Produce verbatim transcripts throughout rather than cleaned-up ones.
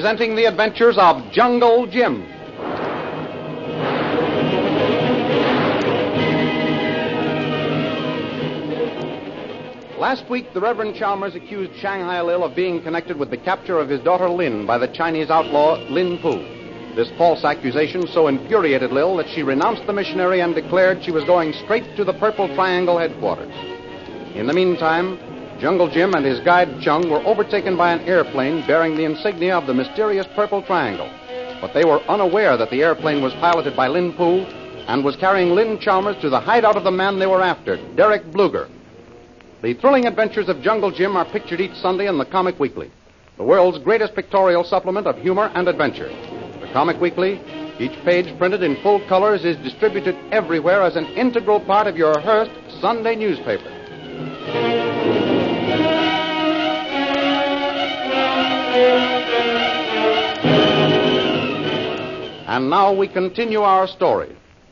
presenting the adventures of Jungle Jim. Last week, the Reverend Chalmers accused Shanghai Lil of being connected with the capture of his daughter Lin by the Chinese outlaw Lin Pu. This false accusation so infuriated Lil that she renounced the missionary and declared she was going straight to the Purple Triangle headquarters. In the meantime, Jungle Jim and his guide Chung were overtaken by an airplane bearing the insignia of the mysterious Purple Triangle. But they were unaware that the airplane was piloted by Lin Pu and was carrying Lin Chalmers to the hideout of the man they were after, Derek Bluger. The thrilling adventures of Jungle Jim are pictured each Sunday in the Comic Weekly, the world's greatest pictorial supplement of humor and adventure. The Comic Weekly, each page printed in full colors, is distributed everywhere as an integral part of your Hearst Sunday newspaper. And now we continue our story.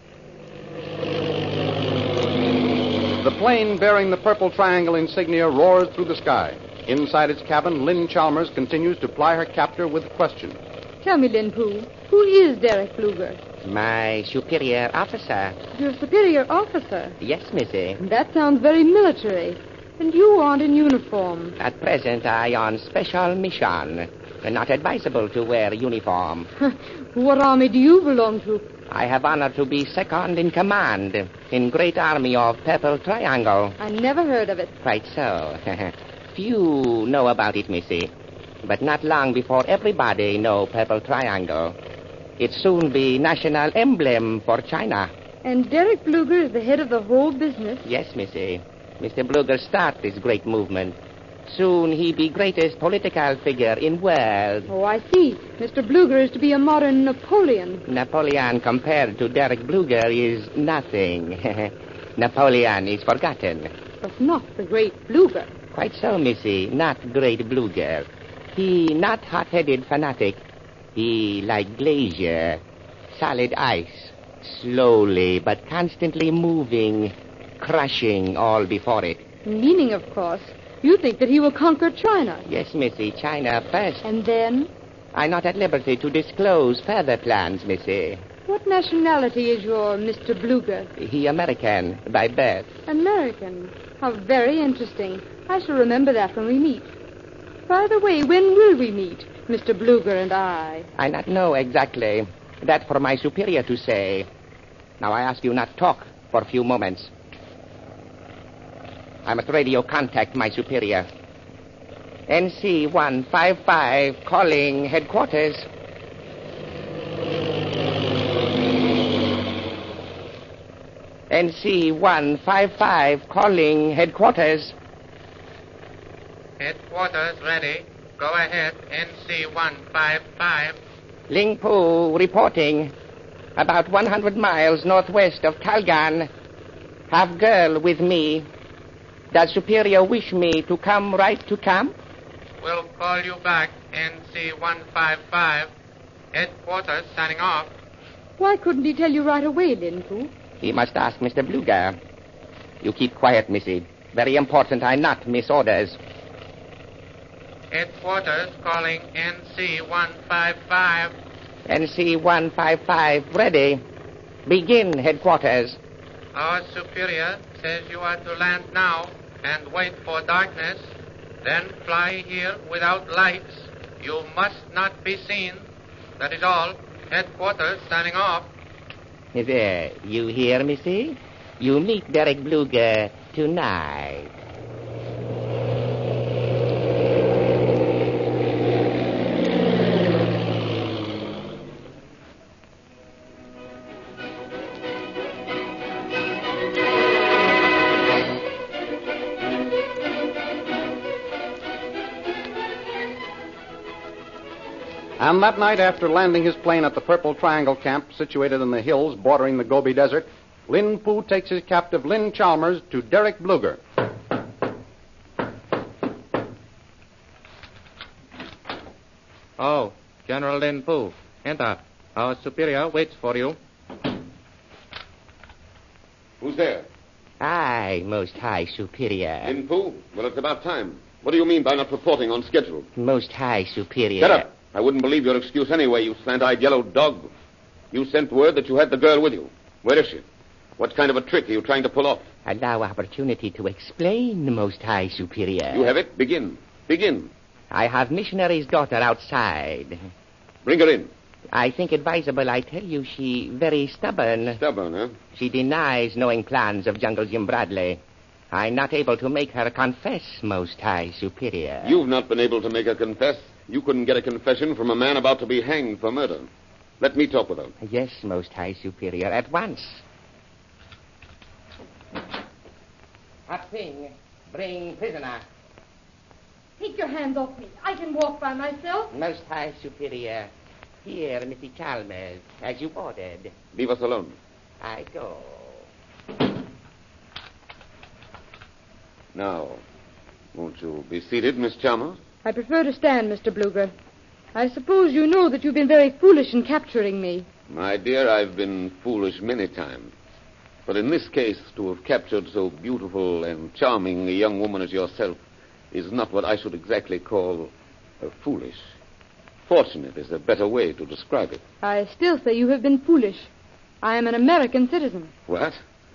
The plane bearing the Purple Triangle insignia roars through the sky. Inside its cabin, Lin Chalmers continues to ply her captor with questions. Tell me, Lin Pu, who is Derek Bluger? My superior officer. Your superior officer? Yes, Missy. That sounds very military. And you aren't in uniform. At present, I on special mission. Not advisable to wear uniform. What army do you belong to? I have honor to be second in command in great army of Purple Triangle. I never heard of it. Quite so. Few know about it, Missy. But not long before everybody know Purple Triangle. It soon be national emblem for China. And Derek Bluger is the head of the whole business? Yes, Missy. Mister Bluger start this great movement. Soon he be greatest political figure in world. Oh, I see. Mister Bluger is to be a modern Napoleon. Napoleon compared to Derek Bluger is nothing. Napoleon is forgotten. But not the great Bluger. Quite so, Missy. Not great Bluger. He not hot-headed fanatic. He like glacier, solid ice, slowly but constantly moving, crushing all before it. Meaning, of course, you think that he will conquer China. Yes, Missy, China first. And then? I'm not at liberty to disclose further plans, Missy. What nationality is your Mister Bluger? He American by birth. American? How very interesting. I shall remember that when we meet. By the way, when will we meet, Mister Bluger and I? I not know exactly. That for my superior to say. Now I ask you not talk for a few moments. I must radio contact my superior. N C one five five calling headquarters. N C one five five calling headquarters. Headquarters ready. Go ahead, N C one five five. Ling Pu reporting. About one hundred miles northwest of Kalgan. Have girl with me. Does superior wish me to come right to camp? We'll call you back, N C one five five. Headquarters signing off. Why couldn't he tell you right away, Lin Pu? He must ask Mister Bluger. You keep quiet, Missy. Very important I not miss orders. Headquarters calling N C one five five. N C one five five ready. Begin, headquarters. Our superior says you are to land now and wait for darkness. Then fly here without lights. You must not be seen. That is all. Headquarters signing off. There, you hear, Missy? You meet Derek Bluger tonight. And that night, after landing his plane at the Purple Triangle camp situated in the hills bordering the Gobi Desert, Lin Pu takes his captive Lin Chalmers to Derek Bluger. Oh, General Lin Pu. Enter. Our superior waits for you. Who's there? Aye, most high superior. Lin Pu? Well, it's about time. What do you mean by not reporting on schedule? Most high superior. Get up. I wouldn't believe your excuse anyway, you slant-eyed yellow dog. You sent word that you had the girl with you. Where is she? What kind of a trick are you trying to pull off? Allow opportunity to explain, Most High Superior. You have it. Begin. Begin. I have missionary's daughter outside. Bring her in. I think advisable I tell you she very stubborn. Stubborn, huh? She denies knowing plans of Jungle Jim Bradley. I'm not able to make her confess, Most High Superior. You've not been able to make her confess. You couldn't get a confession from a man about to be hanged for murder. Let me talk with her. Yes, Most High Superior, at once. Hot Ping, bring prisoner. Take your hands off me. I can walk by myself. Most High Superior, here, Missus Chalmers, as you ordered. Leave us alone. I go. Now, won't you be seated, Miss Chalmers? I prefer to stand, Mister Bluger. I suppose you know that you've been very foolish in capturing me. My dear, I've been foolish many times. But in this case, to have captured so beautiful and charming a young woman as yourself is not what I should exactly call uh, foolish. Fortunate is a better way to describe it. I still say you have been foolish. I am an American citizen. What?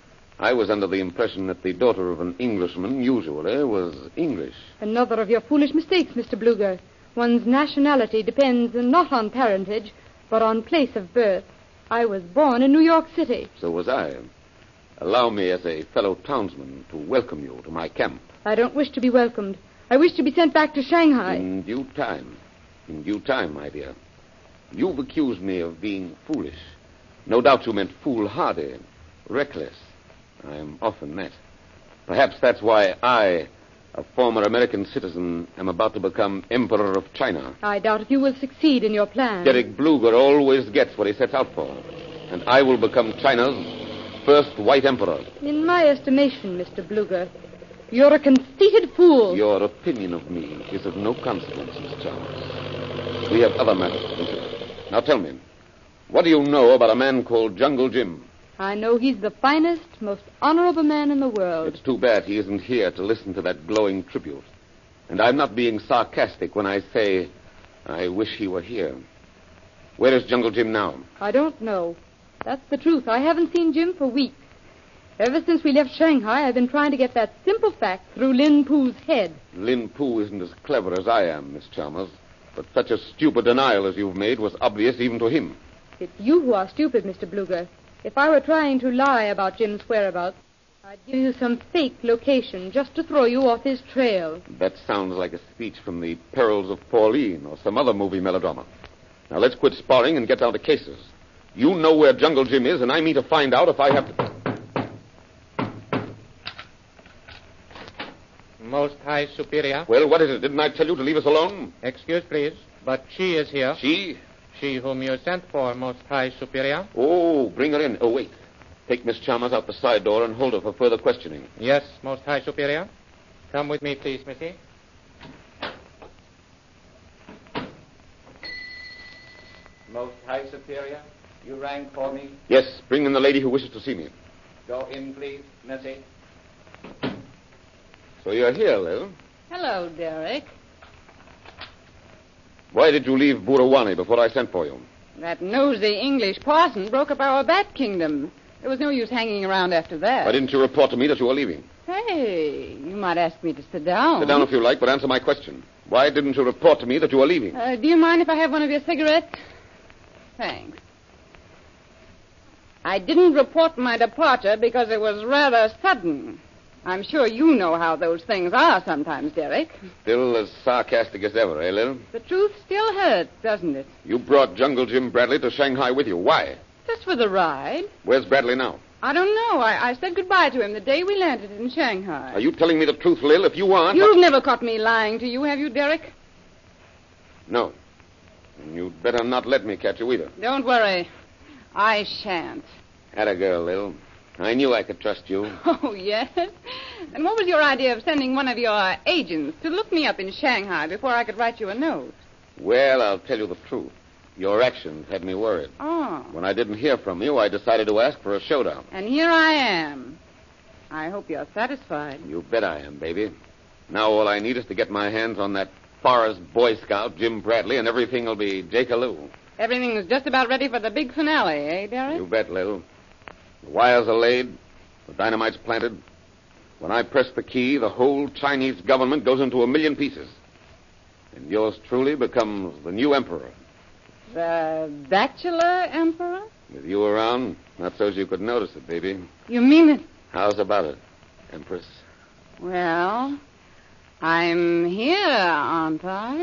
I was under the impression that the daughter of an Englishman usually was English. Another of your foolish mistakes, Mister Bluger. One's nationality depends not on parentage, but on place of birth. I was born in New York City. So was I. Allow me, as a fellow townsman, to welcome you to my camp. I don't wish to be welcomed. I wish to be sent back to Shanghai. In due time. In due time, my dear. You've accused me of being foolish. No doubt you meant foolhardy, reckless. I'm often that. Perhaps that's why I, a former American citizen, am about to become Emperor of China. I doubt if you will succeed in your plan. Derek Bluger always gets what he sets out for. And I will become China's first white emperor. In my estimation, Mister Bluger, you're a conceited fool. Your opinion of me is of no consequence, Miss Chalmers. We have other matters to consider. Now tell me, what do you know about a man called Jungle Jim? I know he's the finest, most honorable man in the world. It's too bad he isn't here to listen to that glowing tribute. And I'm not being sarcastic when I say I wish he were here. Where is Jungle Jim now? I don't know. That's the truth. I haven't seen Jim for weeks. Ever since we left Shanghai, I've been trying to get that simple fact through Lin Poo's head. Lin Poo isn't as clever as I am, Miss Chalmers. But such a stupid denial as you've made was obvious even to him. It's you who are stupid, Mister Bluger. If I were trying to lie about Jim's whereabouts, I'd give you some fake location just to throw you off his trail. That sounds like a speech from the Perils of Pauline or some other movie melodrama. Now let's quit sparring and get down to cases. You know where Jungle Jim is, and I mean to find out if I have to... Most High Superior. Well, what is it? Didn't I tell you to leave us alone? Excuse, please, but she is here. She? She whom you sent for, Most High Superior. Oh, bring her in. Oh, wait. Take Miss Chalmers out the side door and hold her for further questioning. Yes, Most High Superior. Come with me, please, Missy. Most High Superior, you rang for me. Yes, bring in the lady who wishes to see me. Go in, please, Missy. So you're here, Lil. Hello, Derek. Why did you leave Burawani before I sent for you? That nosy English parson broke up our bat kingdom. There was no use hanging around after that. Why didn't you report to me that you were leaving? Hey, you might ask me to sit down. Sit down if you like, but answer my question. Why didn't you report to me that you were leaving? Uh, do you mind if I have one of your cigarettes? Thanks. I didn't report my departure because it was rather sudden. I'm sure you know how those things are sometimes, Derek. Still as sarcastic as ever, eh, Lil? The truth still hurts, doesn't it? You brought Jungle Jim Bradley to Shanghai with you. Why? Just for the ride. Where's Bradley now? I don't know. I, I said goodbye to him the day we landed in Shanghai. Are you telling me the truth, Lil? If you aren't... You've never caught me lying to you, have you, Derek? No. And you'd better not let me catch you either. Don't worry. I shan't. Atta girl, Lil. I knew I could trust you. Oh, yes? And what was your idea of sending one of your agents to look me up in Shanghai before I could write you a note? Well, I'll tell you the truth. Your actions had me worried. Oh. When I didn't hear from you, I decided to ask for a showdown. And here I am. I hope you're satisfied. You bet I am, baby. Now all I need is to get my hands on that Forest Boy Scout Jim Bradley, and everything will be Jake-a-loo. Everything's just about ready for the big finale, eh, Derek? You bet, Lil. The wires are laid, the dynamite's planted. When I press the key, the whole Chinese government goes into a million pieces. And yours truly becomes the new emperor. The bachelor emperor? With you around, not so's you could notice it, baby. You mean it? How's about it, Empress? Well, I'm here, aren't I?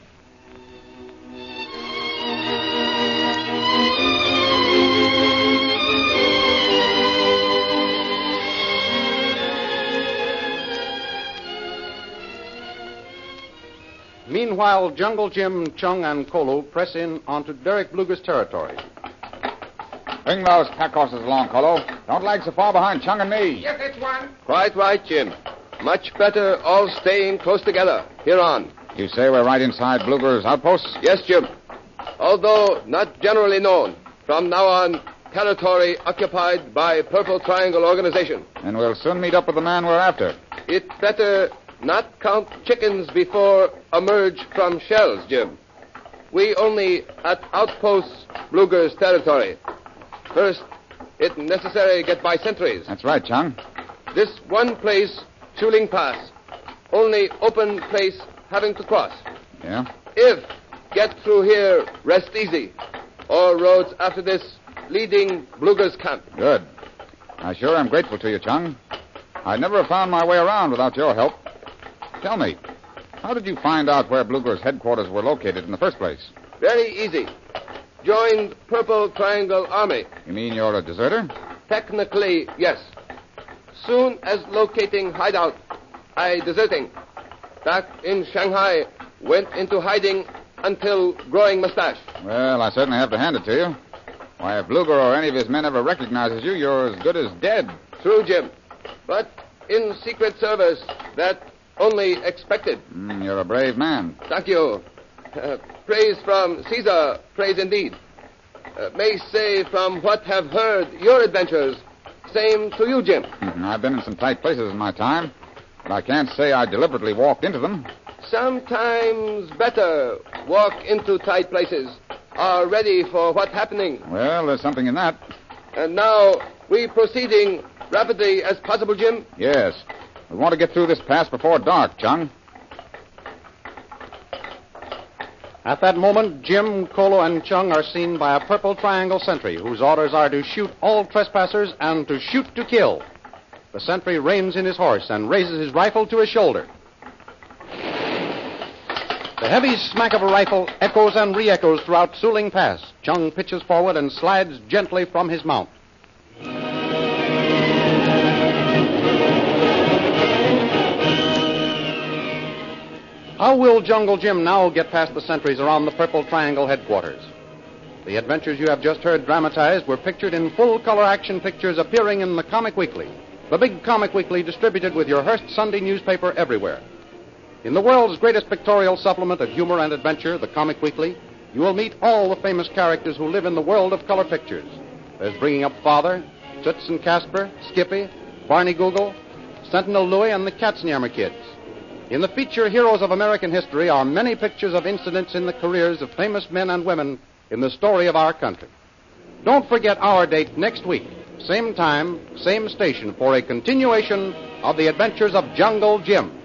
Meanwhile, Jungle Jim, Chung, and Kolo press in onto Derek Bluger's territory. Bring those pack horses along, Kolo. Don't lag so far behind Chung and me. Yes, it's one. Quite right, Jim. Much better all staying close together. Here on. You say we're right inside Bluger's outposts? Yes, Jim. Although not generally known, from now on, territory occupied by Purple Triangle Organization. And we'll soon meet up with the man we're after. It better not count chickens before emerge from shells, Jim. We only at outposts Bluger's territory. First, it necessary get by sentries. That's right, Chung. This one place, Chuling Pass, only open place having to cross. Yeah? If get through here, rest easy. All roads after this leading Bluger's camp. Good. I sure am grateful to you, Chung. I'd never have found my way around without your help. Tell me, how did you find out where Bluger's headquarters were located in the first place? Very easy. Joined Purple Triangle Army. You mean you're a deserter? Technically, yes. Soon as locating hideout, I deserting. Back in Shanghai, went into hiding until growing mustache. Well, I certainly have to hand it to you. Why, if Bluger or any of his men ever recognizes you, you're as good as dead. True, Jim. But in Secret Service, that only expected. Mm, you're a brave man. Thank you. Uh, praise from Caesar, praise indeed. Uh, may say from what have heard your adventures, same to you, Jim. Mm-hmm. I've been in some tight places in my time, but I can't say I deliberately walked into them. Sometimes better walk into tight places, are ready for what's happening. Well, there's something in that. And now, we proceeding rapidly as possible, Jim? Yes. We want to get through this pass before dark, Chung. At that moment, Jim, Kolo, and Chung are seen by a Purple Triangle sentry whose orders are to shoot all trespassers and to shoot to kill. The sentry reins in his horse and raises his rifle to his shoulder. The heavy smack of a rifle echoes and re-echoes throughout Suling Pass. Chung pitches forward and slides gently from his mount. How will Jungle Jim now get past the sentries around the Purple Triangle headquarters? The adventures you have just heard dramatized were pictured in full-color action pictures appearing in the Comic Weekly, the big Comic Weekly distributed with your Hearst Sunday newspaper everywhere. In the world's greatest pictorial supplement of humor and adventure, the Comic Weekly, you will meet all the famous characters who live in the world of color pictures. There's Bringing Up Father, Toots and Casper, Skippy, Barney Google, Sentinel Louie, and the Katzenjammer Kids. In the feature Heroes of American History are many pictures of incidents in the careers of famous men and women in the story of our country. Don't forget our date next week, same time, same station, for a continuation of the adventures of Jungle Jim.